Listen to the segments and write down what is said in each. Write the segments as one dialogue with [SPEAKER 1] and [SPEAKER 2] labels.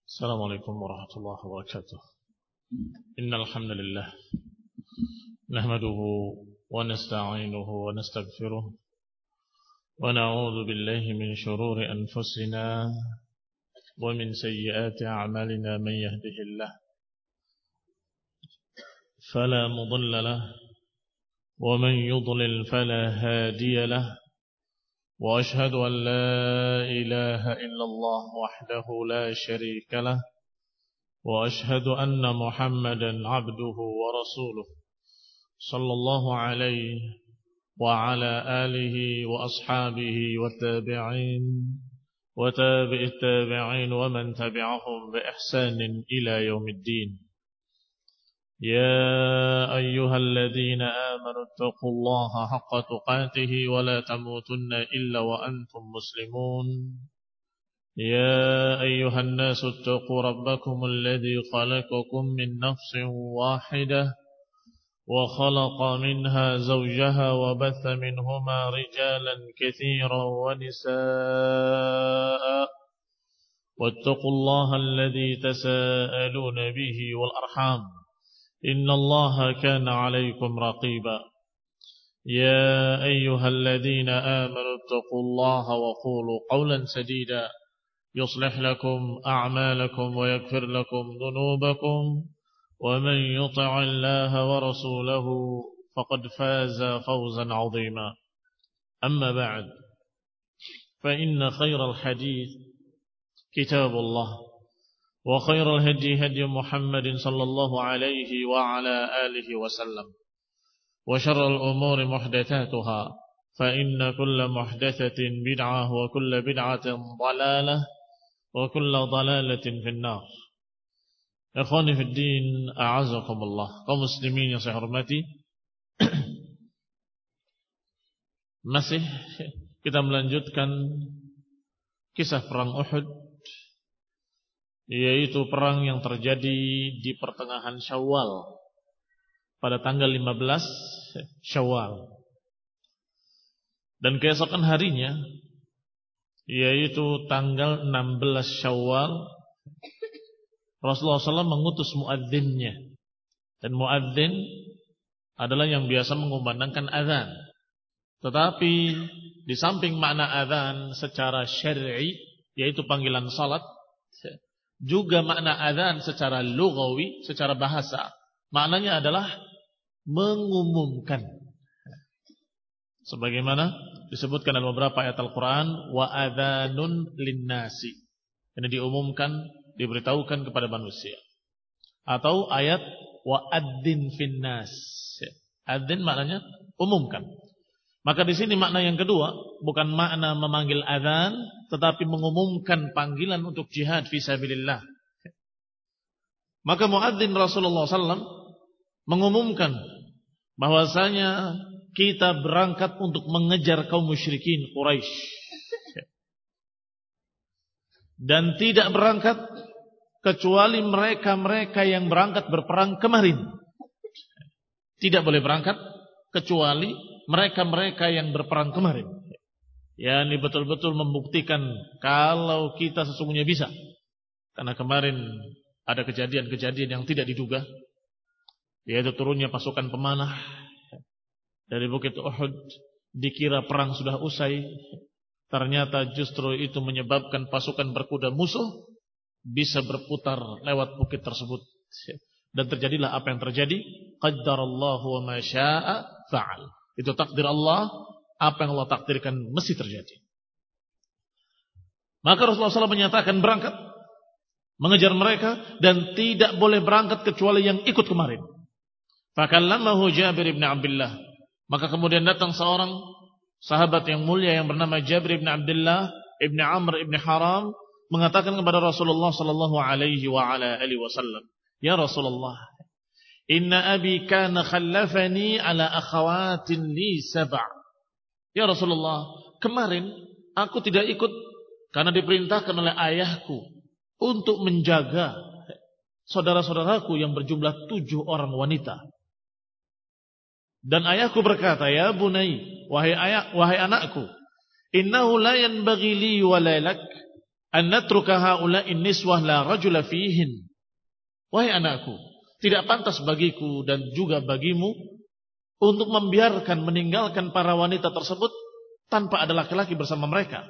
[SPEAKER 1] السلام عليكم ورحمة الله وبركاته. إن الحمد لله نحمده ونستعينه ونستغفره ونعوذ بالله من شرور أنفسنا ومن سيئات أعمالنا. من يهده الله فلا مضل له ومن يضلل فلا هادي له، وأشهد أن لا إله إلا الله وحده لا شريك له، وأشهد أن محمدا عبده ورسوله صلى الله عليه وعلى آله وأصحابه والتابعين وتابع التابعين ومن تبعهم بإحسان إلى يوم الدين. يا أيها الذين آمنوا اتقوا الله حق تقاته ولا تموتن إلا وأنتم مسلمون. يا أيها الناس اتقوا ربكم الذي خلقكم من نفس واحدة وخلق منها زوجها وبث منهما رجالا كثيرا ونساء، واتقوا الله الذي تساءلون به والأرحام إن الله كان عليكم رقيبا. يا أيها الذين آمنوا اتقوا الله وقولوا قولا سديدا يصلح لكم أعمالكم ويغفر لكم ذنوبكم، ومن يطع الله ورسوله فقد فاز فوزا عظيما. أما بعد، فإن خير الحديث كتاب الله، وخير الهدي هدي محمد صلى الله عليه وعلى آله وسلم، وشر الأمور محدثاتها، فإن كل محدثة بدعة وكل بدعة ضلالة وكل ضلالة في النار. Ikhwani fi din, a'azakumullah. Kaum muslimin yang saya hormati, masih kita melanjutkan kisah perang Uhud, yaitu perang yang terjadi di pertengahan Syawal pada tanggal 15 Syawal. Dan keesokan harinya, yaitu tanggal 16 Syawal, Rasulullah SAW mengutus muadzinnya. Dan muadzin adalah yang biasa mengumandangkan azan. Tetapi di samping makna azan secara syar'i, yaitu panggilan salat, juga makna azan secara lughawi, secara bahasa, maknanya adalah mengumumkan. Sebagaimana disebutkan dalam beberapa ayat Al-Quran, wa adhanun linnasi. Ini diumumkan, diberitahukan kepada manusia. Atau ayat wa adzin finnas. Adzin maknanya umumkan. Maka di sini makna yang kedua bukan makna memanggil adzan, tetapi mengumumkan panggilan untuk jihad fisabilillah. Maka muadzin Rasulullah SAW mengumumkan bahwasanya kita berangkat untuk mengejar kaum musyrikin Quraisy. Dan tidak berangkat kecuali mereka-mereka yang berangkat berperang kemarin. Tidak boleh berangkat kecuali mereka-mereka yang berperang kemarin. Ya, ini betul-betul membuktikan kalau kita sesungguhnya bisa. Karena kemarin ada kejadian-kejadian yang tidak diduga, yaitu turunnya pasukan pemanah dari Bukit Uhud. Dikira perang sudah usai, ternyata justru itu menyebabkan pasukan berkuda musuh bisa berputar lewat bukit tersebut. Dan terjadilah apa yang terjadi. Qaddarallahu wa ma syaa fa'al. Itu takdir Allah, apa yang Allah takdirkan mesti terjadi. Maka Rasulullah SAW menyatakan berangkat mengejar mereka, dan tidak boleh berangkat kecuali yang ikut kemarin. Fakallamahu Jabir ibn Abdullah. Maka kemudian datang seorang sahabat yang mulia yang bernama Jabir ibn Abdullah ibn Amr ibn Haram, mengatakan kepada Rasulullah sallallahu alaihi wa ala alihi wasallam, "Ya Rasulullah, inna abi kana khallafani ala akhawatin li sab'a." Ya Rasulullah, kemarin aku tidak ikut karena diperintahkan oleh ayahku untuk menjaga saudara-saudaraku yang berjumlah 7 orang wanita. Dan ayahku berkata, "Ya bunai, wahai anakku, innahu la yanbaghi li wa la lak an natruka haula'in niswah la rajula fihin. Wahai anakku, tidak pantas bagiku dan juga bagimu untuk membiarkan meninggalkan para wanita tersebut tanpa ada laki-laki bersama mereka.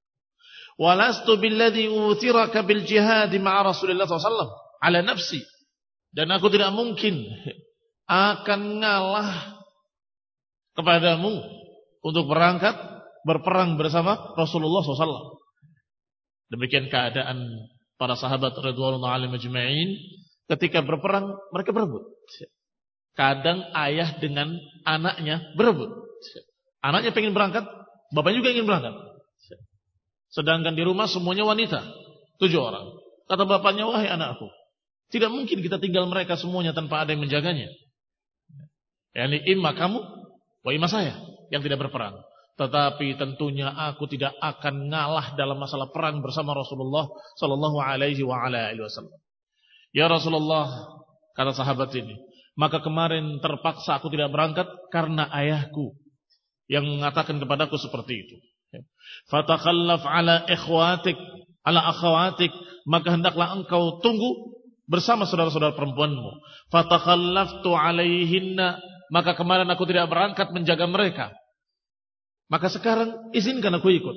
[SPEAKER 1] Walastu billadhi uthiraka bil jihad ma'a Rasulullah SAW ala nafsi. Dan aku tidak mungkin akan ngalah kepadamu untuk berperang bersama Rasulullah SAW. Demikian keadaan para sahabat radhiyallahu anhum ajma'in ketika berperang, mereka berebut. Kadang ayah dengan anaknya berebut. Anaknya pengen berangkat, bapaknya juga ingin berangkat. Sedangkan di rumah semuanya wanita, 7 orang. Kata bapaknya, wahai anakku, tidak mungkin kita tinggal mereka semuanya tanpa ada yang menjaganya. Yani imma kamu, wa imma saya yang tidak berperang. Tetapi tentunya aku tidak akan ngalah dalam masalah perang bersama Rasulullah sallallahu alaihi wasallam. Ya Rasulullah, kata sahabat ini, maka kemarin terpaksa aku tidak berangkat karena ayahku yang mengatakan kepadaku seperti itu. Fatakhallaf ala akhawatik, maka hendaklah engkau tunggu bersama saudara-saudara perempuanmu. Fatakhallaftu alaihinna, maka kemarin aku tidak berangkat menjaga mereka. Maka sekarang izinkan aku ikut.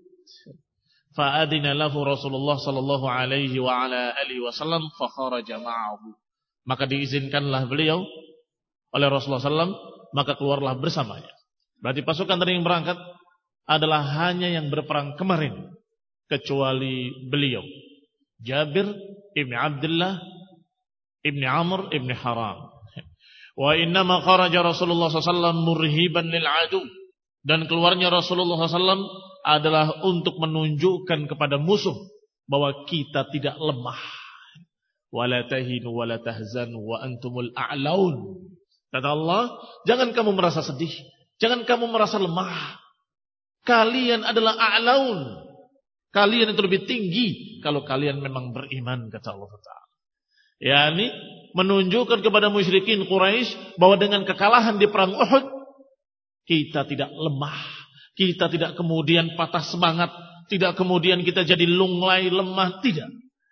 [SPEAKER 1] Fa'adina lahu Rasulullah sallallahu alaihi wa ala alihi wasallam fa kharaja ma'ahu. Maka diizinkanlah beliau oleh Rasulullah sallallahu, maka keluarlah bersamanya. Berarti pasukan tadi yang berangkat adalah hanya yang berperang kemarin kecuali beliau, Jabir ibn Abdullah ibn Amr ibn Haram. Wa innama kharaja Rasulullah sallallahu murhiban lil adu, dan keluarnya Rasulullah sallallahu adalah untuk menunjukkan kepada musuh bahwa kita tidak lemah. Wala tahinu wala tahzanu wa antumul a'laun. Kata Allah, jangan kamu merasa sedih, jangan kamu merasa lemah. Kalian adalah a'laun. Kalian itu lebih tinggi kalau kalian memang beriman, kata Allah Ta'ala. Yani menunjukkan kepada musyrikin Quraisy bahwa dengan kekalahan di perang Uhud, kita tidak lemah. Kita tidak kemudian patah semangat. Tidak kemudian kita jadi lunglai, lemah. Tidak.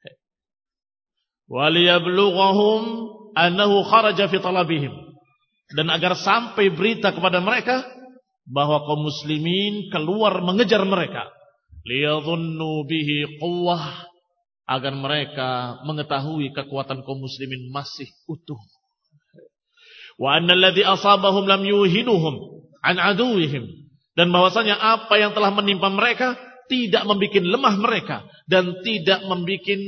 [SPEAKER 1] وَلِيَبْلُغَهُمْ أَنَّهُ خَرَجَ فِي طَلَبِهِمْ, dan agar sampai berita kepada mereka bahwa kaum muslimin keluar mengejar mereka. لِيَظُنُّوا بِهِ قُوَّةً, agar mereka mengetahui kekuatan kaum muslimin masih utuh. وَأَنَّ الَّذِي أَصَابَهُمْ لَمْ يُوهِنُهُمْ عَنْ عَدُوِّهِمْ, dan bahwasanya apa yang telah menimpa mereka tidak membuat lemah mereka dan tidak membuat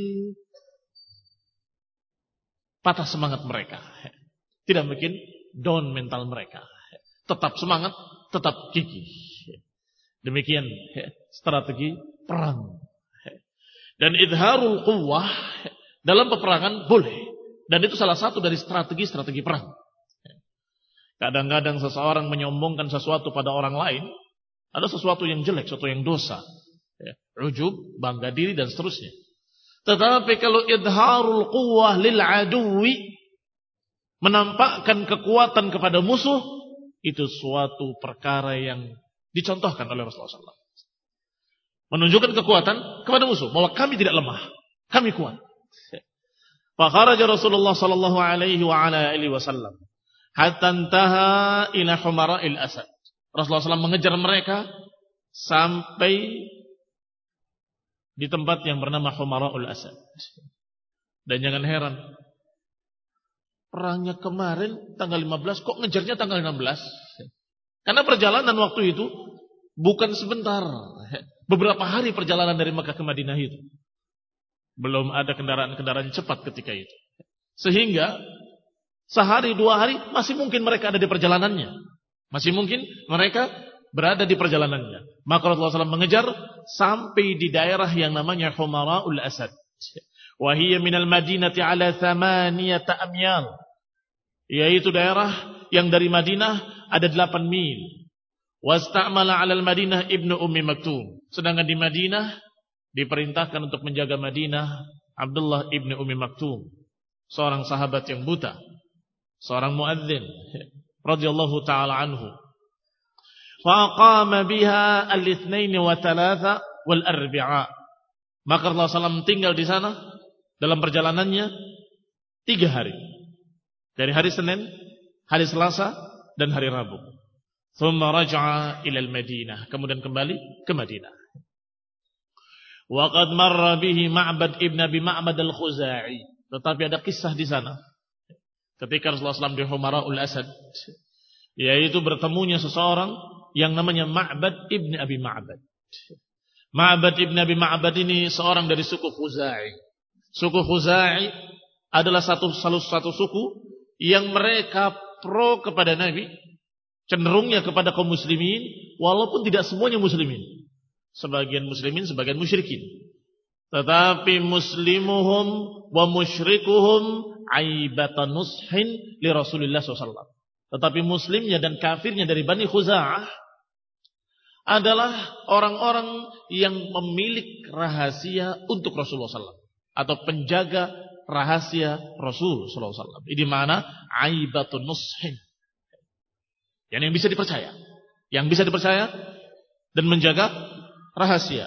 [SPEAKER 1] patah semangat mereka, tidak membuat down mental mereka, tetap semangat, tetap gigih. Demikian strategi perang. Dan idharul quwwah dalam peperangan boleh, dan itu salah satu dari strategi perang. Kadang-kadang seseorang menyombongkan sesuatu pada orang lain, ada sesuatu yang jelek, sesuatu yang dosa, ujub, bangga diri dan seterusnya. Tetapi kalau idharul quwwah lil aduwi, menampakkan kekuatan kepada musuh, itu suatu perkara yang dicontohkan oleh Rasulullah SAW. Menunjukkan kekuatan kepada musuh, bahwa kami tidak lemah, kami kuat. Fa kharaja Rasulullah sallallahu alaihi wa ala alihi wasallam hatta intaha ila humara'il asad. Rasulullah SAW mengejar mereka sampai di tempat yang bernama Humara'ul Asad. Dan jangan heran, perangnya kemarin tanggal 15, kok ngejarnya tanggal 16? Karena perjalanan waktu itu bukan sebentar, beberapa hari perjalanan dari Makkah ke Madinah itu. Belum ada kendaraan-kendaraan cepat ketika itu. Sehingga sehari 2 hari masih mungkin mereka ada di perjalanannya. Masih mungkin mereka berada di perjalanannya. Maka Rasulullah SAW mengejar sampai di daerah yang namanya Humara'ul Asad. Wa hiya minal Madinati ala 8 amyal. Yaitu daerah yang dari Madinah ada 8 mil. Wasta'mala 'ala al-Madinah Ibnu Ummi Maktum. Sedangkan di Madinah diperintahkan untuk menjaga Madinah Abdullah Ibnu Ummi Maktum, seorang sahabat yang buta, seorang muadzin radhiyallahu taala anhu. Faqama biha al-ithnain wa thalatha wal arbi'a. Maka Rasulullah SAW tinggal di sana dalam perjalanannya 3 hari. Dari hari Senin, hari Selasa, dan hari Rabu. Thumma raja'a ila al-Madinah. Kemudian kembali ke Madinah. Wa qad marra bihi Ma'bad ibn Abi Ma'bad al-Khuzai. Tetapi ada kisah di sana. Ketika Rasulullah SAW di Humara'ul Asad, yaitu bertemunya seseorang yang namanya Ma'bad ibn Abi Ma'bad. Ma'bad ibn Abi Ma'bad ini seorang dari suku Khuzai. Suku Khuzai adalah satu suku yang mereka pro kepada Nabi, cenderungnya kepada kaum muslimin, walaupun tidak semuanya muslimin. Sebagian muslimin, sebagian musyrikin. Tetapi muslimuhum wa musyrikuhum aibatan nushin li Rasulullah SAW. Tetapi muslimnya dan kafirnya dari Bani Khuza'ah adalah orang-orang yang memiliki rahasia untuk Rasulullah SAW. Atau penjaga rahasia Rasul SAW. Ini mana? Aibatun nushin. Yang bisa dipercaya. Yang bisa dipercaya dan menjaga rahasia.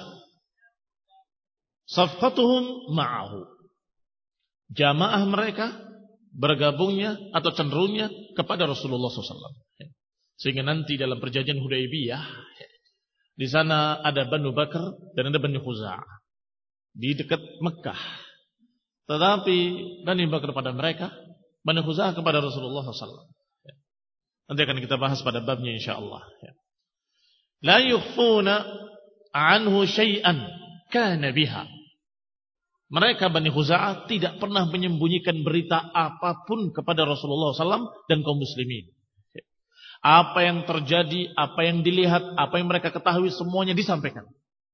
[SPEAKER 1] Safqatuhum ma'ahu. Jamaah mereka bergabungnya atau cenderungnya kepada Rasulullah SAW. Sehingga nanti dalam perjanjian Hudaybiyah, di sana ada Banu Bakar dan ada Bani Khuza'ah di dekat Mekah. Tetapi Bani Bakar pada mereka, Bani Khuza'ah kepada Rasulullah SAW. Nanti akan kita bahas pada babnya insyaallah. La yukhfuna anhu syai'an kana biha. Mereka Bani Khuza'ah tidak pernah menyembunyikan berita apapun kepada Rasulullah SAW dan kaum muslimin. Apa yang terjadi, apa yang dilihat, apa yang mereka ketahui semuanya disampaikan.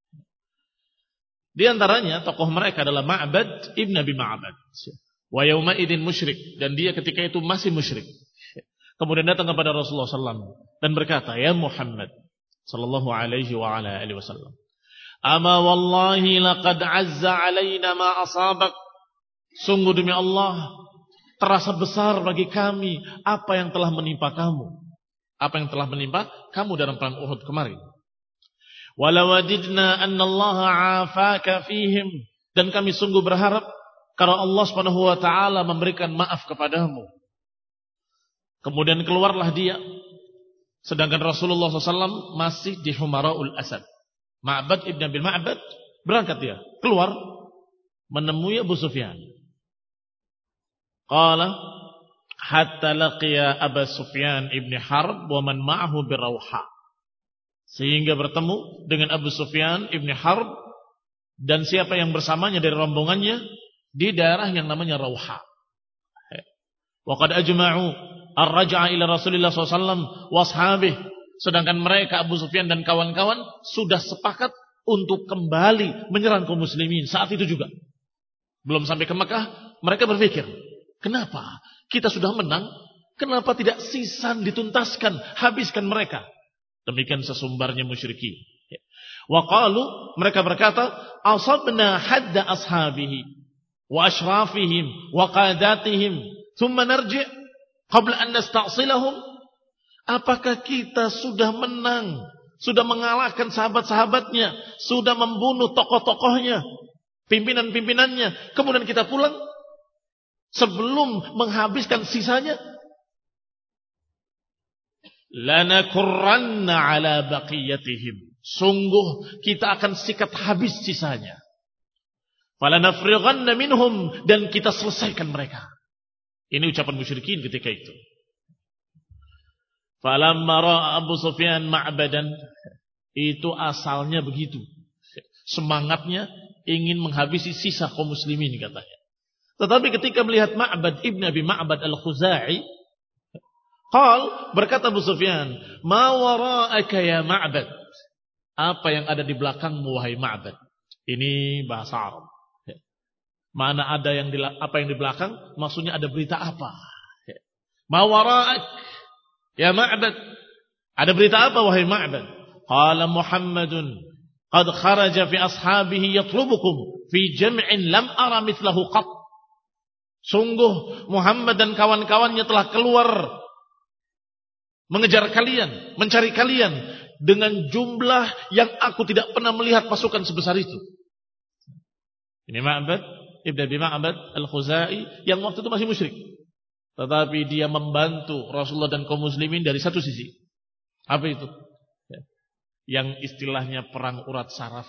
[SPEAKER 1] Di antaranya tokoh mereka adalah Ma'bad ibn Abi Ma'bad. Wa yauma idin musyrik, dan dia ketika itu masih musyrik. Kemudian datang kepada Rasulullah SAW dan berkata, "Ya Muhammad sallallahu alaihi wa ala alihi wasallam, ama wallahi laqad azza alaina ma asabak." Sungguh demi Allah, terasa besar bagi kami apa yang telah menimpa kamu. Apa yang telah menimpa kamu dalam perang Uhud kemarin. Walau wajidna anna Allah afaka fihim, dan kami sungguh berharap kalau Allah Subhanahu wa taala memberikan maaf kepadamu. Kemudian keluarlah dia, sedangkan Rasulullah SAW masih di Humara'ul Asad. Ma'bad ibn Abi Ma'bad berangkat dia, keluar menemui Abu Sufyan. Qala hatta laqiya Abu Sufyan ibn Harb wa man ma'ahu bi Rawha. Sehingga bertemu dengan Abu Sufyan ibn Harb dan siapa yang bersamanya dari rombongannya di daerah yang namanya Rawha. Wa qad ajma'u ar-raj'a ila Rasulillah SAW wa ashabih. Sedangkan mereka Abu Sufyan dan kawan-kawan sudah sepakat untuk kembali menyerang kaum muslimin saat itu juga. Belum sampai ke Mekah, mereka berpikir, kenapa kita sudah menang, kenapa tidak sisan dituntaskan, habiskan mereka. Demikian sesumbarnya musyrikin. Wa qalu, mereka berkata, asabna hadda ashabihi wa ashrafihim wa qadatihim thumma narji' qabla an nasta'silahum. Apakah kita sudah menang, sudah mengalahkan sahabat-sahabatnya, sudah membunuh tokoh-tokohnya, pimpinan-pimpinannya, kemudian kita pulang sebelum menghabiskan sisanya? Lanakurranna ala baqiyatihim. Sungguh kita akan sikat habis sisanya. Falanafrighanna minhum, dan kita selesaikan mereka. Ini ucapan musyrikin ketika itu. Falamma ra'a Abu Sufyan Ma'badan, itu asalnya begitu. Semangatnya ingin menghabisi sisa kaum muslimin katanya. Tetapi ketika melihat Ma'bad ibn Abi Ma'bad al-Khuzai, berkata Abu Sufyan, "Ma wara'aka ya Ma'bad?" Apa yang ada di belakangmu wahai Ma'bad? Ini bahasa Arab. Mana ada yang apa yang di belakang? Maksudnya ada berita apa? Ma wara'ak ya Ma'bad? Ada berita apa wahai Ma'bad? Qala Muhammadun qad kharaja fi ashabihi yatlubukum fi jam'in lam ara mithlahu qat. Sungguh Muhammad dan kawan-kawannya telah keluar mengejar kalian, mencari kalian dengan jumlah yang aku tidak pernah melihat pasukan sebesar itu. Ini Ma'bad Ibn Abi Ma'bad Al-Khuzai yang waktu itu masih musyrik. Tetapi dia membantu Rasulullah dan kaum muslimin dari satu sisi. Apa itu? Yang istilahnya perang urat saraf.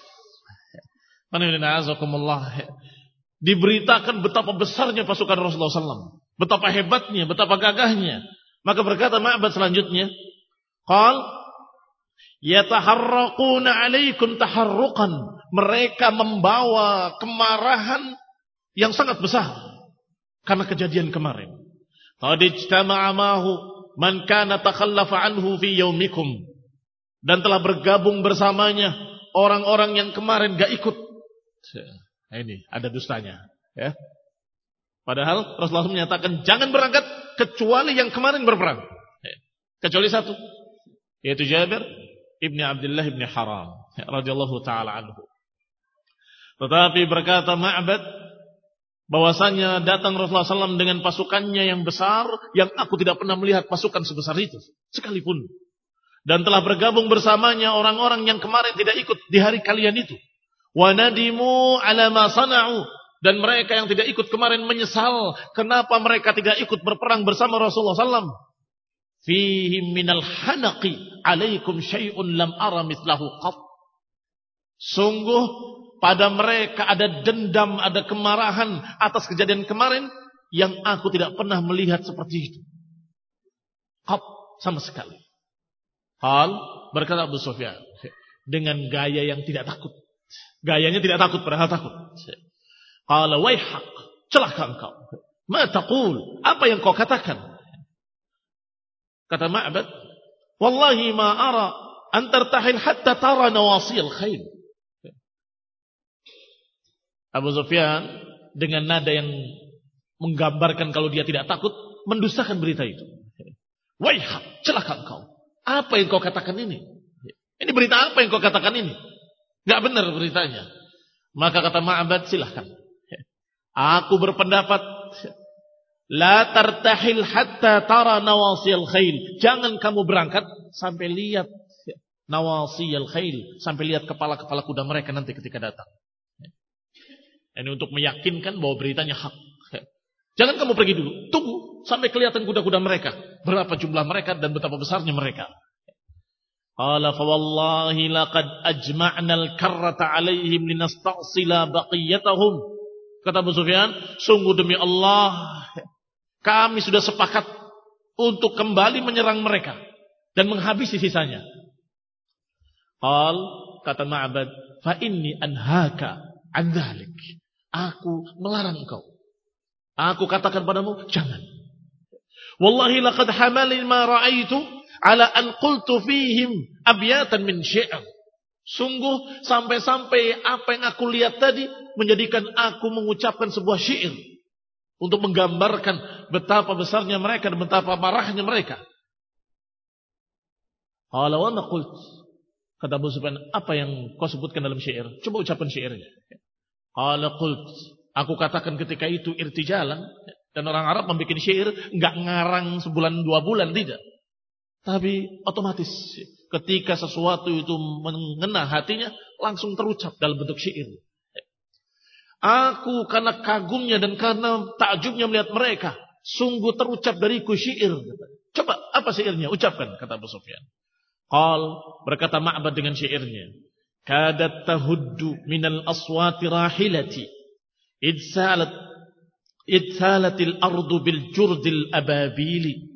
[SPEAKER 1] Diberitakan betapa besarnya pasukan Rasulullah SAW. Betapa hebatnya, betapa gagahnya. Maka berkata Ma'bad selanjutnya, qal yataharraquna 'alaikum taharruqan. Mereka membawa kemarahan yang sangat besar karena kejadian kemarin. Qad ijtama'a ma'ahu man kana takhallafa anhu fi yaumikum. Dan telah bergabung bersamanya orang-orang yang kemarin gak ikut. Nah, ini ada dustanya, ya. Padahal Rasulullah menyatakan jangan berangkat kecuali yang kemarin berperang. Kecuali satu, yaitu Jabir ibni Abdullah ibni Haram radhiyallahu taala anhu. Tetapi berkata Ma'bad bahwasanya datang Rasulullah SAW dengan pasukannya yang besar, yang aku tidak pernah melihat pasukan sebesar itu sekalipun. Dan telah bergabung bersamanya orang-orang yang kemarin tidak ikut di hari kalian itu. Wa nadimu ala ma sana'u. Dan mereka yang tidak ikut kemarin menyesal kenapa mereka tidak ikut berperang bersama Rasulullah SAW. Fihim minal hanaqi alaikum syai'un lam ara mislahu qat. Sungguh pada mereka ada dendam, ada kemarahan atas kejadian kemarin yang aku tidak pernah melihat seperti itu. Qat, sama sekali. Hal berkata Abu Sufyan dengan gaya yang tidak takut. Gayanya tidak takut padahal takut. Qala waihaq, celaka engkau. Ma taqul, apa yang kau katakan? Kata Ma'bad, wallahi ma ara an tartahil hatta tara nawasiyal khayl. Abu Sufyan dengan nada yang menggambarkan kalau dia tidak takut, mendustakan berita itu. Waihak, celaka engkau. Apa yang kau katakan ini? Ini berita apa yang kau katakan ini? Gak benar beritanya. Maka kata Ma'bad, silahkan. Aku berpendapat, la tartahil hatta tara nawasiyal khayl. Jangan kamu berangkat sampai lihat nawasiyal khayl, sampai lihat kepala-kepala kuda mereka nanti ketika datang. Ini untuk meyakinkan bahwa beritanya hak. Jangan kamu pergi dulu, tunggu sampai kelihatan kuda-kuda mereka, berapa jumlah mereka dan betapa besarnya mereka. Qala fa wallahi laqad ajma'na al-karrata 'alaihim linasta'sila baqiyatahum. Kata Abu Sufyan, sungguh demi Allah, kami sudah sepakat untuk kembali menyerang mereka dan menghabisi sisanya. Qal, kata Ma'bad, fa inni anhaka an dzalik. Aku melarang engkau. Aku katakan padamu, jangan. Wallahi laqad hamalni ma ra'aitu ala an qultu fihim abyatan min syi'r. Sungguh sampai-sampai apa yang aku lihat tadi menjadikan aku mengucapkan sebuah syair untuk menggambarkan betapa besarnya mereka dan betapa marahnya mereka. Qala wa ma qult. Kata Abu Sufyan, apa yang kau sebutkan dalam syair? Coba ucapkan syairnya. Qala qult, aku katakan ketika itu irtijalan, dan orang Arab membuat syair enggak ngarang sebulan 2 bulan, tidak. Tapi otomatis ketika sesuatu itu mengena hatinya langsung terucap dalam bentuk syair. Aku karena kagumnya dan karena takjubnya melihat mereka, sungguh terucap dariku syair. Coba apa syairnya? Ucapkan, kata Abu Sufyan. Qal, berkata Ma'bad dengan syairnya. Kadat tahuddu minal aswati rahilati idsalatil ardu bil jurdil ababili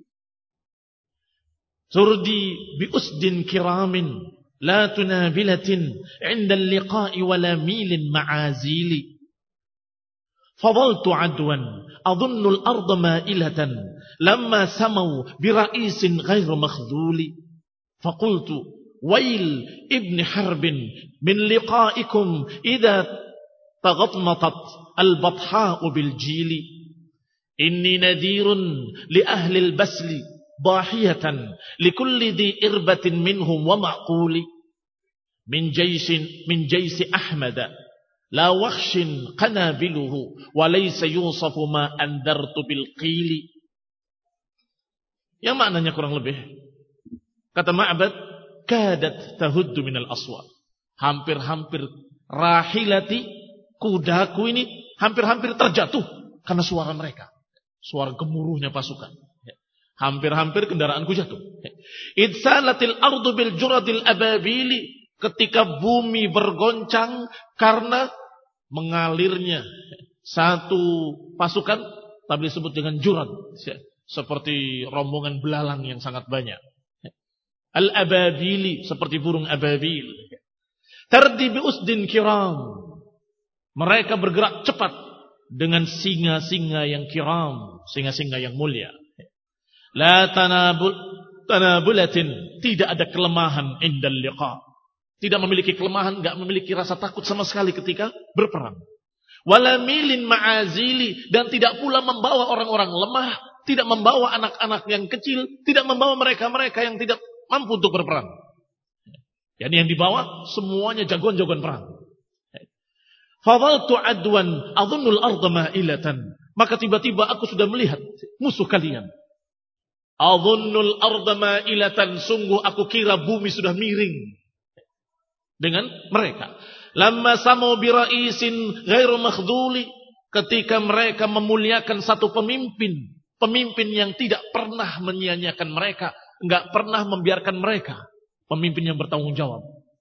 [SPEAKER 1] turdi bi usdin kiramin la tunabilatin inda liqa'i wala milin ma'azili fadaltu adwan adunnu al arda ma'ilatan lamma samaw bi ra'isin ghairu makhdhuli faqultu ويل ابن حرب من لقائكم إذا تغطمطت البطحاء بالجيل إني نذير لأهل البسل ضاحية لكل ذي إربة منهم ومعقول من جيش أحمد لا وخش قنابله وليس يوصف ما أنذرت بالقيل. Yang maknanya kurang lebih, kata Ma'bad, kadat tahuddu minal aswat. Hampir-hampir rahilati, Kudaku ini hampir-hampir terjatuh karena suara mereka. Suara gemuruhnya pasukan. Hampir-hampir kendaraanku jatuh. Idsalatil ardu bil juradil ababili. Ketika bumi bergoncang karena mengalirnya satu pasukan, tapi disebut dengan jurad. Seperti rombongan belalang yang sangat banyak. Al-ababili, seperti burung ababil. Tardi bi usdin kiram. Mereka bergerak cepat dengan singa-singa yang kiram, singa-singa yang mulia. La tanabulatin, tidak ada kelemahan indal liqa. Tidak memiliki kelemahan, enggak memiliki rasa takut sama sekali ketika berperang. Wala milin ma'azili, dan tidak pula membawa orang-orang lemah, tidak membawa anak-anak yang kecil, tidak membawa mereka-mereka yang tidak mampu untuk berperang. Yani yang dibawa semuanya jagoan-jagoan perang. Fadhaltu adwan adhunnul arda ma'ilatan. Maka tiba-tiba aku sudah melihat musuh kalian. Adhunnul arda ma'ilatan. Sungguh aku kira bumi sudah miring dengan mereka. Lamma samu biraisin ghairu makhduli. Ketika mereka memuliakan satu pemimpin. Pemimpin yang tidak pernah menyia-nyiakan mereka. Enggak pernah membiarkan mereka. Pemimpin yang bertanggung jawab.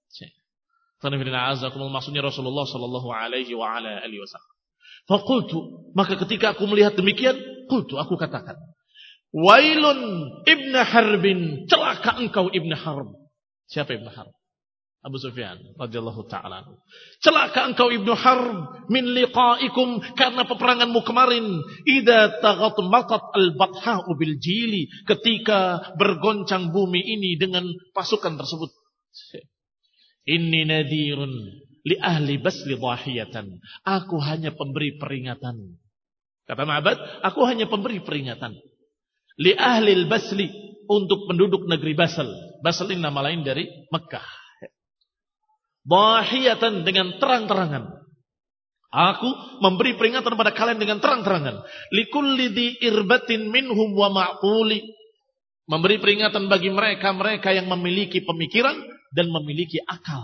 [SPEAKER 1] Maksudnya Rasulullah sallallahu alaihi wa ala alihi wasallam. Faqultu, maka ketika aku melihat demikian, aku katakan, wailun ibnu harbin, celaka engkau ibnu harb. Siapa ibnu harb? Abu Sufyan radhiyallahu taala. Celaka engkau ibnu harb min liqaikum, karena peperanganmu kemarin. Idza taghatmatat al-batha'u bil jili, ketika bergoncang bumi ini dengan pasukan tersebut. Inni nadirun li ahli basli dhahiyatan. Aku hanya pemberi peringatan. Kata Ma'bad, aku hanya pemberi peringatan. Li ahli basli, untuk penduduk negeri Basel. Basel ini nama lain dari Mekah. Dhahiyatan, dengan terang-terangan. Aku memberi peringatan pada kalian dengan terang-terangan. Likulli dhi irbatin minhum wa ma'quli. Memberi peringatan bagi mereka yang memiliki pemikiran dan memiliki akal.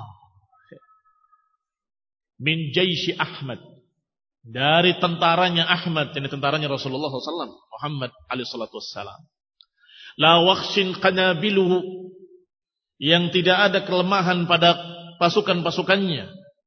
[SPEAKER 1] Min jaisi Ahmad, dari tentaranya Ahmad, ini tentaranya Rasulullah SAW, Muhammad alaihi salatu wassalam. La wakhshin qanabiluhu, yang tidak ada kelemahan pada pasukan-pasukannya.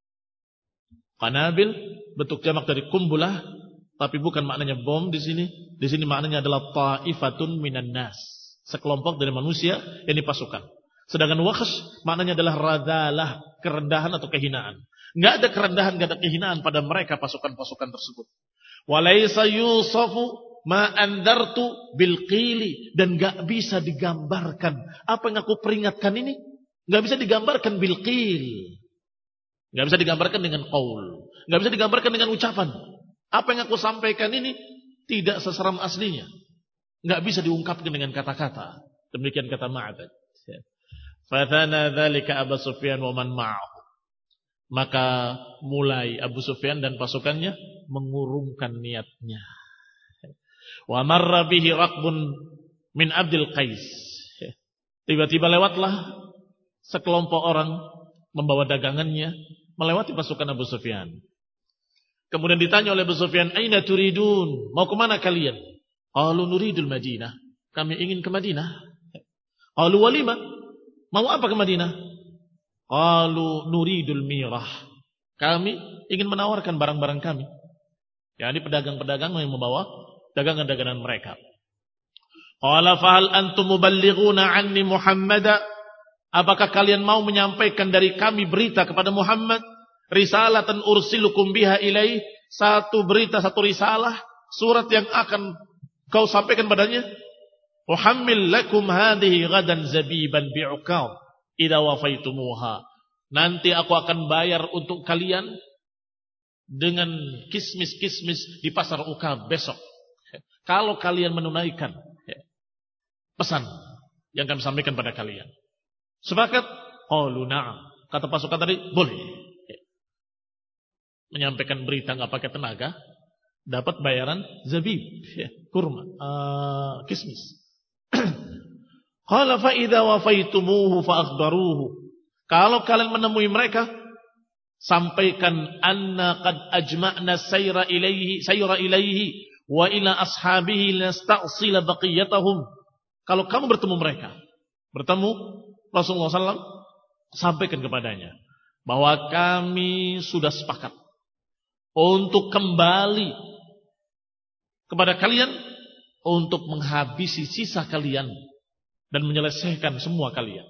[SPEAKER 1] Qanabil bentuk jamak dari kumbulah, tapi bukan maknanya bom di sini. Di sini maknanya adalah ta'ifatun minan nas, sekelompok dari manusia yang pasukan. Sedangkan wakhsh maknanya adalah radalah, kerendahan atau kehinaan. Enggak ada kerendahan, enggak ada kehinaan pada mereka pasukan-pasukan tersebut. Walaysa yusafu ma andartu bil qili, dan enggak bisa digambarkan apa yang aku peringatkan ini, enggak bisa digambarkan bil qil. Enggak bisa digambarkan dengan qaul, enggak bisa digambarkan dengan ucapan. Apa yang aku sampaikan ini tidak seseram aslinya. Enggak bisa diungkapkan dengan kata-kata. Demikian kata Ma'bad. Fathana dzalika Abu Sufyan wa man ma'ahu. Maka mulai Abu Sufyan dan pasukannya mengurungkan niatnya. Wa marra bihi raqbun min Abdul Qais. Tiba-tiba lewatlah sekelompok orang membawa dagangannya melewati pasukan Abu Sufyan. Kemudian ditanya oleh Abu Sufyan, "Aina turidun? Mau ke mana kalian?" Qalu nuridul Madinah. Kami ingin ke Madinah. Qalu walima? Mau apa ke Madinah? Qalu nuridul mirah. Kami ingin menawarkan barang-barang kami. Yani pedagang-pedagang yang membawa dagangan-dagangan mereka. Qala fahal antum muballighuna anni Muhammada? Apakah kalian mau menyampaikan dari kami berita kepada Muhammad? Risalatan ursilukum biha ilaih. Satu berita, satu risalah, surat yang akan kau sampaikan padanya. Uhammil lakum hadhihi gadan zabiban bi'ukab idza wafaitumuha. Nanti aku akan bayar untuk kalian dengan kismis-kismis di pasar Ukab besok. Kalau kalian menunaikan pesan yang kami sampaikan pada kalian. Sepakat? Qalu na'am. Kata pasukan tadi, boleh. Menyampaikan berita enggak pakai tenaga, dapat bayaran zabib, kurma, kismis. Qala fa idza wafaitumuhu fa akhbaruhu. Kalau kalian menemui mereka, sampaikan anna qad ajma'na sayra ilaihi wa ila ashabihi lasta'sila baqiyatahum. Kalau kamu bertemu Rasulullah SAW, sampaikan kepadanya bahwa kami sudah sepakat untuk kembali kepada kalian untuk menghabisi sisa kalian dan menyelesaikan semua kalian.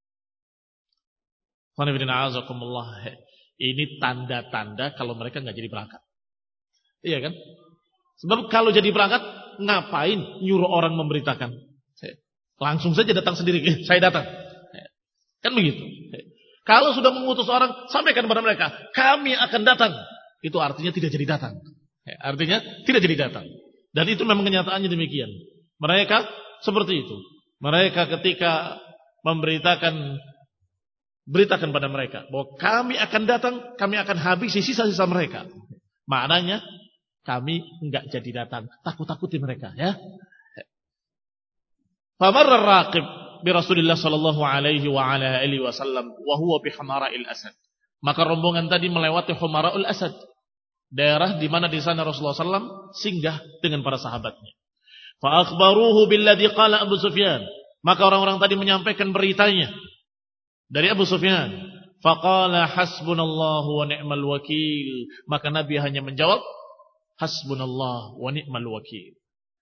[SPEAKER 1] Ini tanda-tanda kalau mereka nggak jadi berangkat. Iya kan? Sebab kalau jadi berangkat, ngapain nyuruh orang memberitakan? Langsung saja datang sendiri. Saya datang. Kan begitu. Kalau sudah mengutus orang, sampaikan kepada mereka, kami akan datang. Itu artinya tidak jadi datang. Artinya tidak jadi datang. Dan itu memang kenyataannya demikian. Mereka seperti itu. Mereka ketika beritakan pada mereka bahwa kami akan datang, kami akan habisi sisa-sisa mereka. Maknanya kami enggak jadi datang, takut-takuti mereka, ya. Famarra raqib bi Rasulillah sallallahu alaihi wa ala alihi wasallam wa huwa bi Humara'il Asad. Maka rombongan tadi melewati Humara'ul Asad, daerah di mana di sana Rasulullah sallallahu singgah dengan para sahabatnya. Fa akhbaruhu billadhi qala Abu Sufyan. Maka orang-orang tadi menyampaikan beritanya dari Abu Sufyan. Faqala hasbunallahu wa ni'mal wakil. Maka Nabi hanya menjawab hasbunallah wa ni'mal wakil.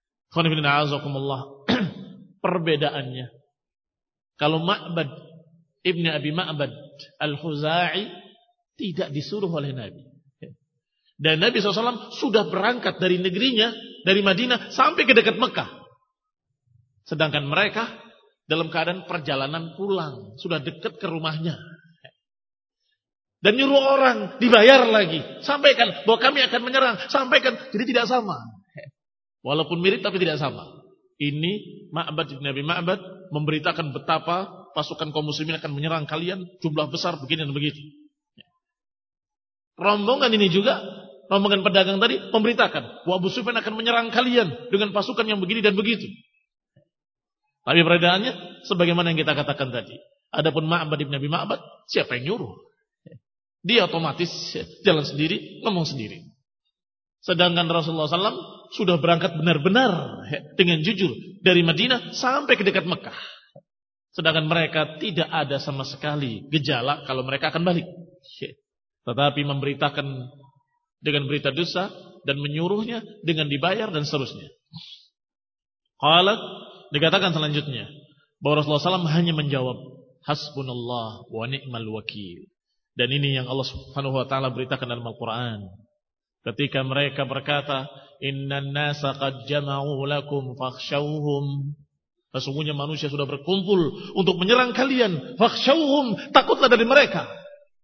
[SPEAKER 1] Perbedaannya, kalau Ma'bad Ibn Abi Ma'bad Al-Khuzai tidak disuruh oleh Nabi, dan Nabi SAW sudah berangkat dari negerinya, dari Madinah sampai ke dekat Mekah. Sedangkan mereka dalam keadaan perjalanan pulang, sudah dekat ke rumahnya. Dan nyuruh orang, dibayar lagi. Sampaikan bahwa kami akan menyerang. Sampaikan, jadi tidak sama. Walaupun mirip tapi tidak sama. Ini Ma'bad bin Abi Ma'bad memberitakan betapa pasukan kaum muslimin akan menyerang kalian. Jumlah besar begini dan begitu. Rombongan ini juga, rombongan pedagang tadi memberitakan bahwa Abu Sufyan akan menyerang kalian dengan pasukan yang begini dan begitu. Tapi perbedaannya sebagaimana yang kita katakan tadi. Adapun Ma'bad bin Abi Ma'bad, siapa yang nyuruh? Dia otomatis jalan sendiri, ngomong sendiri. Sedangkan Rasulullah SAW sudah berangkat benar-benar dengan jujur dari Madinah sampai ke dekat Mekah. Sedangkan mereka tidak ada sama sekali gejala kalau mereka akan balik. Tetapi memberitakan dengan berita dusta dan menyuruhnya dengan dibayar dan seterusnya. Qalat, dikatakan selanjutnya bahwa Rasulullah SAW hanya menjawab hasbunallah wa ni'mal wakil. Dan ini yang Allah Subhanahu wa taala beritakan dalam Al-Qur'an. Ketika mereka berkata, "Innan nasa qad jama'u lakum fakhshawhum." Sesungguhnya manusia sudah berkumpul untuk menyerang kalian. Fakhshawhum, takutlah dari mereka.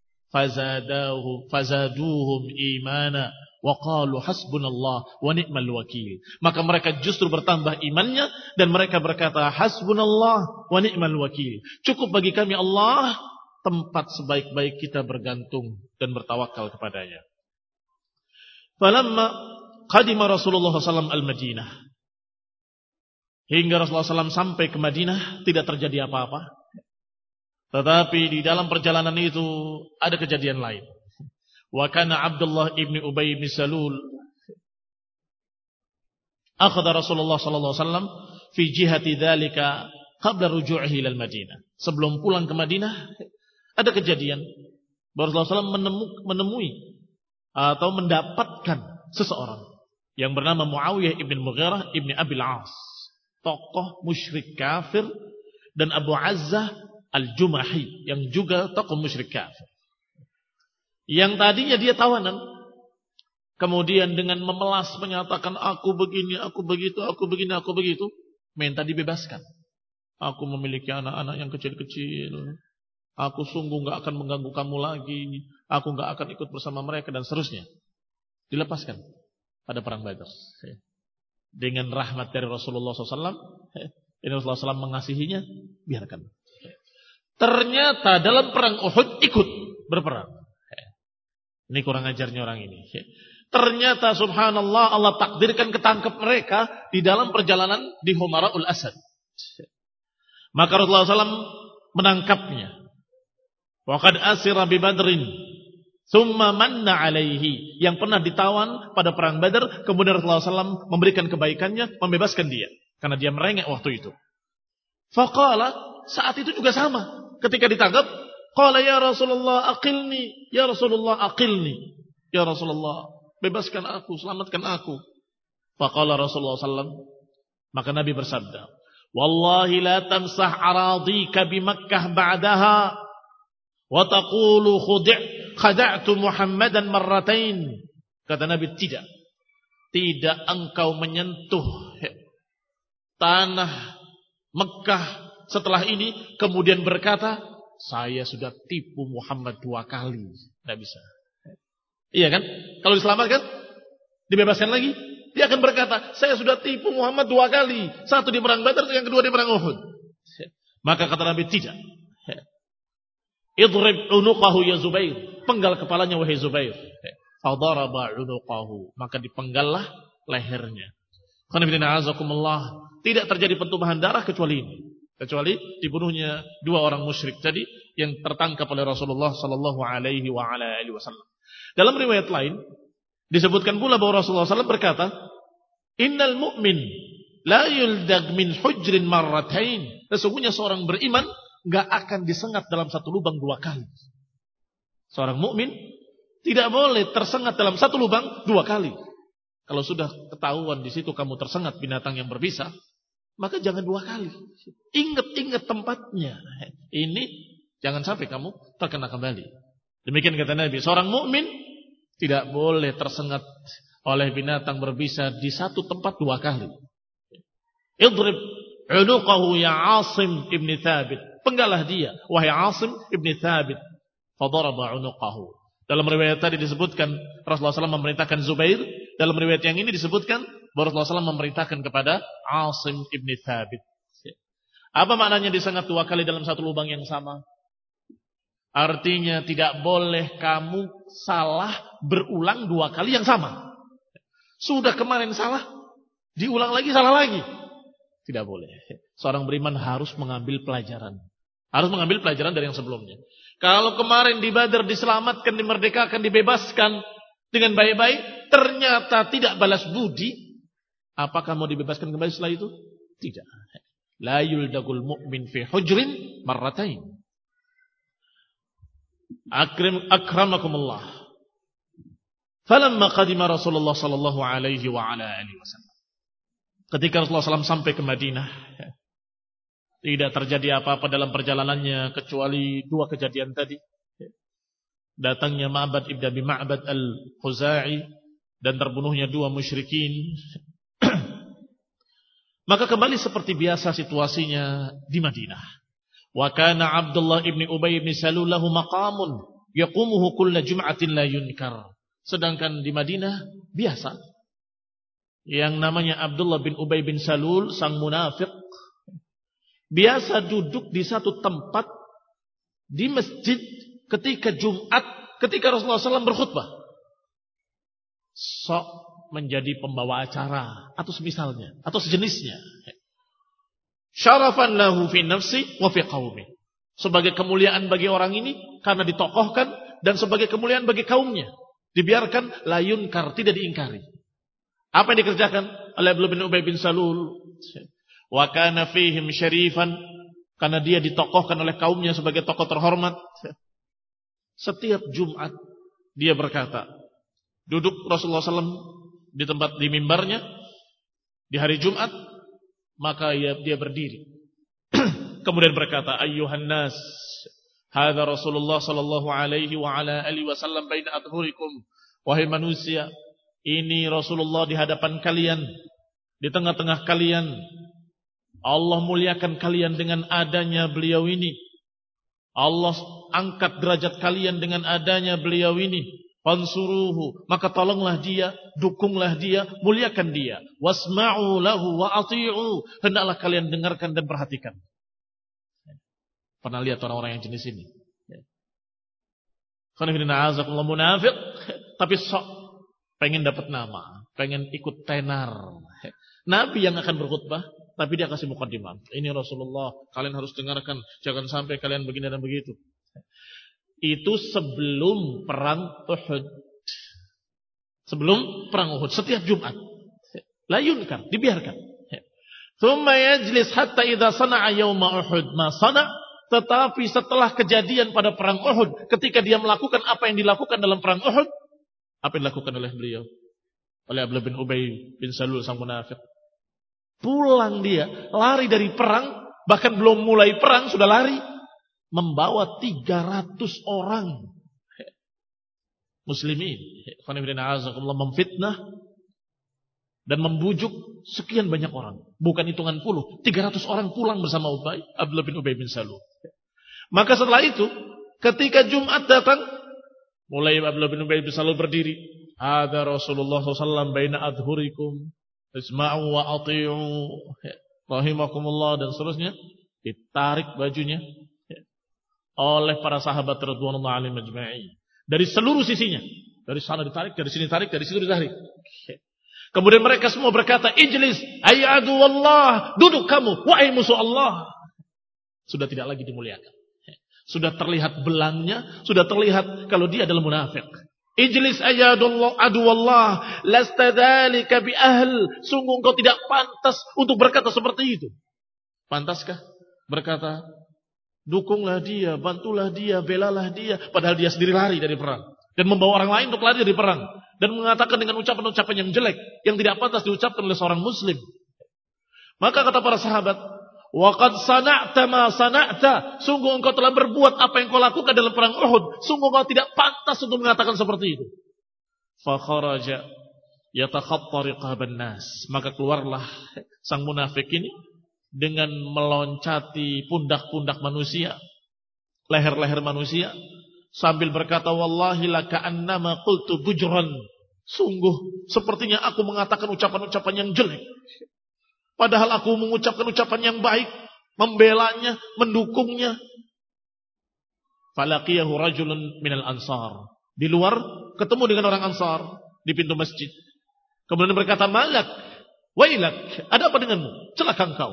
[SPEAKER 1] Fazaduhum imana wa qalu hasbunallah wa ni'mal wakil. Maka mereka justru bertambah imannya dan mereka berkata, hasbunallah wa ni'mal wakil. Cukup bagi kami Allah, tempat sebaik-baik kita bergantung dan bertawakal kepadanya. Falamma qadima Rasulullah SAW al-Madinah. Hingga Rasulullah SAW sampai ke Madinah, tidak terjadi apa-apa. Tetapi di dalam perjalanan itu ada kejadian lain. Wa kana Abdullah ibn Ubay bin Salul akhadha Rasulullah SAW fi jihati dzalika qabla ruju'ihi ila al-Madinah. Sebelum pulang ke Madinah, ada kejadian bahwa Rasulullah SAW menemui atau mendapatkan seseorang yang bernama Muawiyah ibn Mughirah ibn Abil As, tokoh musyrik kafir, dan Abu Azzah al-Jumahi yang juga tokoh musyrik kafir. Yang tadinya dia tawanan, kemudian dengan memelas menyatakan aku begini, aku begitu, aku begini, aku begitu, minta dibebaskan. Aku memiliki anak-anak yang kecil-kecil. Aku sungguh gak akan mengganggu kamu lagi. Aku gak akan ikut bersama mereka dan seterusnya. Dilepaskan pada perang Badar. Dengan rahmat dari Rasulullah SAW. Ini Rasulullah SAW mengasihinya. Biarkan. Ternyata dalam perang Uhud ikut berperang. Ini kurang ajarnya orang ini. Ternyata subhanallah Allah takdirkan ketangkep mereka di dalam perjalanan di Humara'ul Asad. Maka Rasulullah SAW menangkapnya. Wa qad asira bi Badrin. Summa manna alaihi, yang pernah ditawan pada perang Badar, kemudian Rasulullah SAW memberikan kebaikannya, membebaskan dia karena dia merengek waktu itu. Faqala, saat itu juga sama, ketika ditangkap, qala ya Rasulullah aqilni, ya Rasulullah aqilni, ya Rasulullah bebaskan aku, selamatkan aku. Faqala Rasulullah SAW, maka Nabi bersabda, wallahi la tamsah aradika bi Makkah ba'daha wa taqulu khada'tu Muhammadan marratain. Kata Nabi, tidak engkau menyentuh tanah Mekah setelah ini kemudian berkata, saya sudah tipu Muhammad 2 kali. Tidak bisa. Iya kan? Kalau diselamatkan, dibebaskan lagi, dia akan berkata, saya sudah tipu Muhammad 2 kali. Satu di perang Badar, yang kedua di perang Uhud. Maka kata Nabi, tidak. Idrib unuqahu ya Zubair. Penggal kepalanya wahai Zubair. Fadaraba unuqahu. Maka dipenggallah lehernya. Tidak terjadi pertumpahan darah kecuali ini. Kecuali dibunuhnya 2 orang musyrik tadi yang tertangkap oleh Rasulullah sallallahu alaihi wasallam. Dalam riwayat lain disebutkan pula bahwa Rasulullah SAW berkata, innal mu'min la yuldag min hujrin marratain. Sesungguhnya seorang beriman enggak akan disengat dalam satu lubang 2 kali. Seorang mukmin tidak boleh tersengat dalam satu lubang 2 kali. Kalau sudah ketahuan di situ kamu tersengat binatang yang berbisa, maka jangan 2 kali. Ingat tempatnya. Ini jangan sampai kamu terkena kembali. Demikian kata Nabi, seorang mukmin tidak boleh tersengat oleh binatang berbisa di satu tempat 2 kali. Idrib unuqahu ya Asim ibn Thabit. Penggalah dia, wahai Asim ibn Thabit. Fadaraba unuqahu. Dalam riwayat tadi disebutkan Rasulullah SAW memerintahkan Zubair. Dalam riwayat yang ini disebutkan bahwa Rasulullah SAW memerintahkan kepada Asim ibn Thabit. Apa maknanya disengat 2 kali dalam satu lubang yang sama? Artinya tidak boleh kamu salah berulang 2 kali yang sama. Sudah kemarin salah, diulang lagi salah lagi. Tidak boleh. Seorang beriman harus mengambil pelajaran. Harus mengambil pelajaran dari yang sebelumnya. Kalau kemarin di Badar diselamatkan, dimerdekakan, dibebaskan dengan baik-baik, ternyata tidak balas budi, apakah mau dibebaskan kembali setelah itu? Tidak. La yuldagul mu'min fi hujrin marratain. Akramakumullah. Falamma qadima Rasulullah sallallahu alaihi wa ala alihi wasallam. Ketika Rasulullah SAW sampai ke Madinah, tidak terjadi apa-apa dalam perjalanannya kecuali 2 kejadian tadi. Datangnya Ma'bad ibn Abi Ma'bad al-Khuzai dan terbunuhnya 2 musyrikin. Maka kembali seperti biasa situasinya di Madinah. Wa kana Abdullah ibn Ubay ibn Salul lahu maqamun yaqumuhu kulla jum'atin la yunkar. Sedangkan di Madinah biasa yang namanya Abdullah bin Ubay bin Salul, sang munafik, biasa duduk di satu tempat di masjid ketika Jumat, ketika Rasulullah SAW berkhutbah. Sok menjadi pembawa acara atau semisalnya atau sejenisnya. Syarafan lahu fi nafsi wa fi qaumi. Sebagai kemuliaan bagi orang ini karena ditokohkan, dan sebagai kemuliaan bagi kaumnya. Dibiarkan la yunkar, tidak diingkari. Apa yang dikerjakan oleh Abdullah bin Ubay bin Salul? Wa kana fihim syarifan, karena dia ditokohkan oleh kaumnya sebagai tokoh terhormat. Setiap Jumat dia berkata, duduk Rasulullah SAW di tempat di mimbarnya di hari Jumat, maka dia berdiri. Kemudian berkata, ayyuhan nas, hadza Rasulullah sallallahu alaihi wa ala alihi wasallam baina adhurikum. Wahai manusia, ini Rasulullah di hadapan kalian, di tengah-tengah kalian. Allah muliakan kalian dengan adanya beliau ini. Allah angkat derajat kalian dengan adanya beliau ini. Fansuruhu, maka tolonglah dia, dukunglah dia, muliakan dia. Wasma'u lahu wa ati'u, hendaklah kalian dengarkan dan perhatikan. Pernah lihat orang-orang yang jenis ini? Khonifidina munafik, tapi sok pengen dapat nama, pengen ikut tenar. Nabi yang akan berkhutbah, tapi dia kasih mukaddimah. Ini Rasulullah, kalian harus dengarkan, jangan sampai kalian begini dan begitu. Itu sebelum perang Uhud. Sebelum perang Uhud, setiap Jumat. La yunkar, dibiarkan. Thumma yajlis hatta idza sana'a yauma Uhud ma sana'. Tetapi setelah kejadian pada perang Uhud, ketika dia melakukan apa yang dilakukan dalam perang Uhud, apa yang dilakukan oleh beliau? Oleh Abdullah bin Ubay bin Salul sang munafik. Pulang dia, lari dari perang, bahkan belum mulai perang sudah lari, membawa 300 orang muslimin, memfitnah dan membujuk sekian banyak orang, bukan hitungan puluh, 300 orang pulang bersama Abdullah bin Ubay bin Salul. Maka setelah itu, ketika Jumat datang, mulai Abdullah bin Ubay bin Salul berdiri, ada Rasulullah SAW baina adhurikum, isma'u wa ati'u, rahimakumullah, dan seterusnya. Ditarik bajunya oleh para sahabat radhiyallahu alaihim ajma'in. Dari seluruh sisinya. Dari sana ditarik, dari sini ditarik, dari situ ditarik. Kemudian mereka semua berkata, ijlis, ayyadu wallah, duduk kamu, wahai musuh Allah. Sudah tidak lagi dimuliakan. Sudah terlihat belangnya, sudah terlihat kalau dia adalah munafik. Ijlis ayyadullah, adu wallah, lasta dzalika bi ahl. Sungguh engkau tidak pantas untuk berkata seperti itu. Pantaskah berkata, dukunglah dia, bantulah dia, belalah dia, padahal dia sendiri lari dari perang dan membawa orang lain untuk lari dari perang dan mengatakan dengan ucapan-ucapan yang jelek yang tidak pantas diucapkan oleh seorang muslim. Maka kata para sahabat, wa qad sana'ta ma sana'ta, sungguh engkau telah berbuat apa yang kau lakukan dalam perang Uhud, sungguh engkau tidak pantas untuk mengatakan seperti itu. Fa kharaja yatakhatta riqaban nas, maka keluarlah sang munafik ini dengan meloncati pundak-pundak manusia, leher-leher manusia, sambil berkata, wallahi laka'annama qultu bujran. Sungguh sepertinya aku mengatakan ucapan-ucapan yang jelek, padahal aku mengucapkan ucapan yang baik, membelanya, mendukungnya. Falaqiyahu rajulun minal ansar. Di luar ketemu dengan orang Ansar di pintu masjid. Kemudian berkata, malak, wailak, ada apa denganmu? Celaka engkau.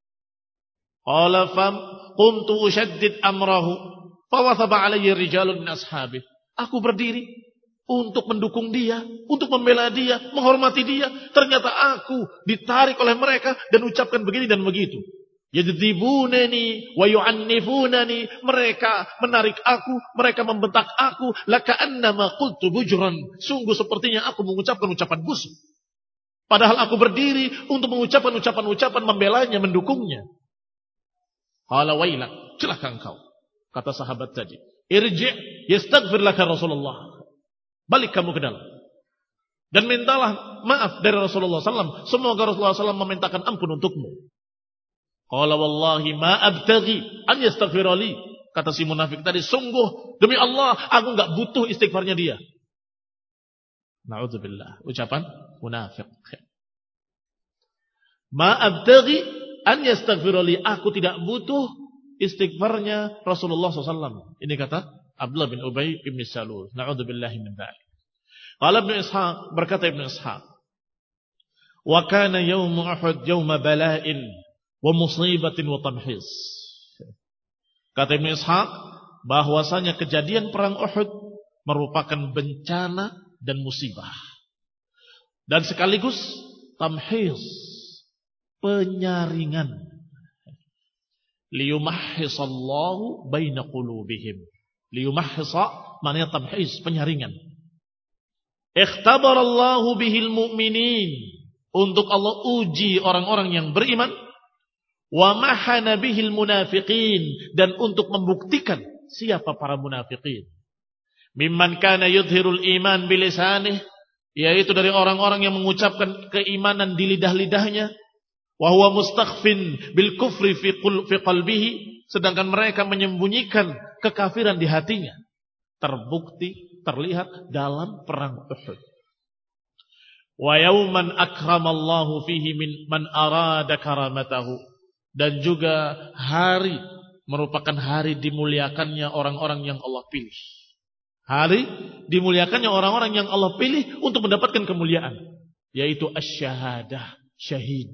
[SPEAKER 1] Qala fam qumtu ushaddid amrahu fawathaba alayya rijalun min ashabi. Aku berdiri untuk mendukung dia, untuk membela dia, menghormati dia. Ternyata aku ditarik oleh mereka dan ucapkan begini dan begitu. Yadzibunani wa yu'annifunani. Mereka menarik aku, mereka membentak aku. Laka'annama qultu bujran. Sungguh sepertinya aku mengucapkan ucapan busuk. Padahal aku berdiri untuk mengucapkan ucapan-ucapan membelanya, mendukungnya. Qala wailak, celaka engkau. Kata sahabat tadi, irji' yastaghfir laka Rasulullah. Balik kamu ke dalam dan mintalah maaf dari Rasulullah SAW. Semoga Rasulullah SAW memintakan ampun untukmu. Qala wallahi ma abtaghi an yastaghfira li. Kata si munafik tadi, sungguh demi Allah aku enggak butuh istighfarnya dia. Na'udzubillah, ucapan munafik. Ma abtaghi an yastaghfira li, aku tidak butuh istighfarnya Rasulullah SAW. Ini kata Abdullah bin Ubay bin Salul. Na'udzubillahi min dzalik. Qala Ibnu Ishaq, berkata Ibnu Ishaq, wa kana yaum Uhud yauma bala'in wa musibatin wa tamhis. Kata Ibnu Ishaq, bahwasanya kejadian perang Uhud merupakan bencana dan musibah. Dan sekaligus tamhis, penyaringan. Liyumahhisallahu baina qulubihim. Liyumahhisa maknanya tamhis, penyaringan. Ikhtabarallahu bihil mu'minin, untuk Allah uji orang-orang yang beriman. Wa mahana bihil munafiqin, dan untuk membuktikan siapa para munafiqin. Mimman kana yudhirul iman bilisanih, yaitu dari orang-orang yang mengucapkan keimanan di lidah-lidahnya. Wa huwa mustakhfin bil kufri fi qalbihi, sedangkan mereka menyembunyikan kekafiran di hatinya. Terbukti, terlihat dalam perang Uhud. Wa yauman akramallahu fihi man arada karamatahu, dan juga hari merupakan hari dimuliakannya orang-orang yang Allah pilih. Hari dimuliakannya orang-orang yang Allah pilih untuk mendapatkan kemuliaan, yaitu asy-syahadah, syahid.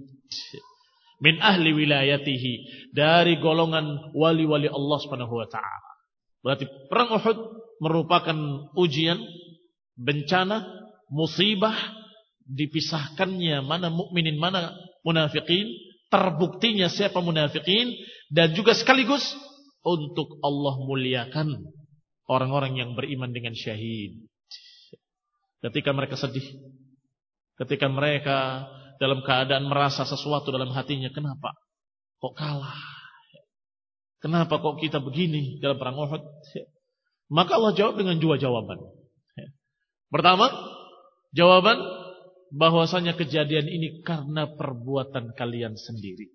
[SPEAKER 1] Min ahli wilayatihi, dari golongan wali-wali Allah Subhanahu wa taala. Berarti perang Uhud merupakan ujian, bencana, musibah, dipisahkannya mana mukminin mana munafikin, terbuktinya siapa munafikin, dan juga sekaligus untuk Allah muliakan orang-orang yang beriman dengan syahid. Ketika mereka sedih, ketika mereka dalam keadaan merasa sesuatu dalam hatinya, kenapa kok kalah? Kenapa kok kita begini dalam perang Uhud? Maka Allah jawab dengan dua jawaban. Pertama, jawaban bahwasanya kejadian ini karena perbuatan kalian sendiri.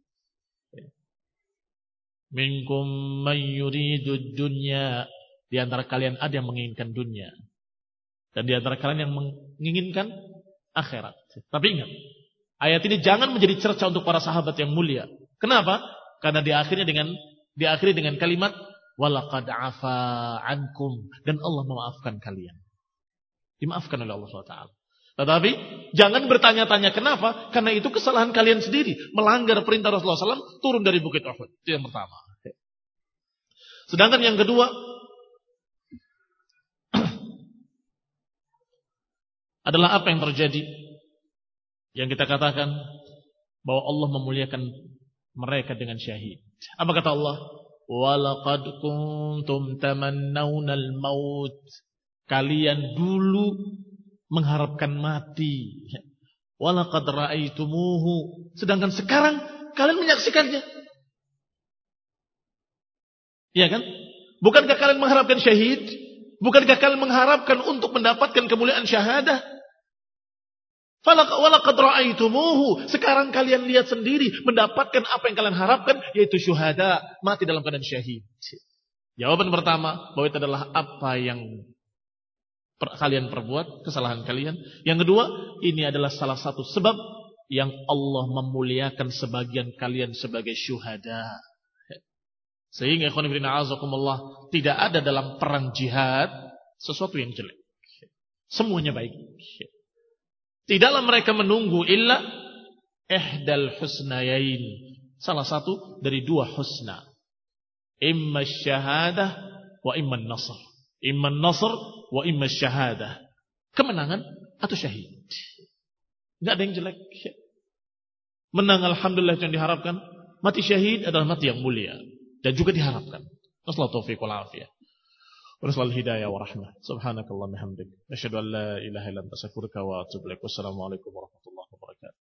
[SPEAKER 1] Minkum man yuridud dunya, di antara kalian ada yang menginginkan dunia, dan di antara kalian yang menginginkan akhirat. Tapi ingat, ayat ini jangan menjadi cerca untuk para sahabat yang mulia. Kenapa? Karena diakhiri dengan kalimat walaqad afa ankum, dan Allah memaafkan kalian. Dimaafkan oleh Allah SWT. Tetapi jangan bertanya-tanya kenapa, karena itu kesalahan kalian sendiri, melanggar perintah Rasulullah SAW, turun dari bukit Uhud. Itu yang pertama. Sedangkan yang kedua adalah apa yang terjadi, yang kita katakan bahwa Allah memuliakan mereka dengan syahid. Apa kata Allah? Walaqad kuntum tamannawnal maut. Kalian dulu mengharapkan mati. Walaqad ra'aitumuhu. Sedangkan sekarang kalian menyaksikannya. Iya kan? Bukankah kalian mengharapkan syahid? Bukankah kalian mengharapkan untuk mendapatkan kemuliaan syahadah? Walaqad ra'aitumuhu. Sekarang kalian lihat sendiri, mendapatkan apa yang kalian harapkan, yaitu syuhada, mati dalam keadaan syahid. Jawaban pertama, bahwa itu adalah apa yang kalian perbuat, kesalahan kalian. Yang kedua, ini adalah salah satu sebab yang Allah memuliakan sebagian kalian sebagai syuhada. Sehingga ikhwan fillah azakumullah, tidak ada dalam perang jihad sesuatu yang jelek. Semuanya baik. Tidaklah mereka menunggu illa ihdal husnayain, salah satu dari dua husna. Imma syahadah wa imma nasr. Imma nasr wa imma syahadah. Kemenangan atau syahid. Tidak ada yang jelek. Menang alhamdulillah yang diharapkan. Mati syahid adalah mati yang mulia dan juga diharapkan. Nasallahu taufiq wal afiyah. Wassalamualaikum hidayah wa rahmah. Subhanakallahumma hamdik. Asyhadu an la ilaha illa anta astaghfiruka wa atubu ilaik. Wassalamualaikum warahmatullahi wabarakatuh.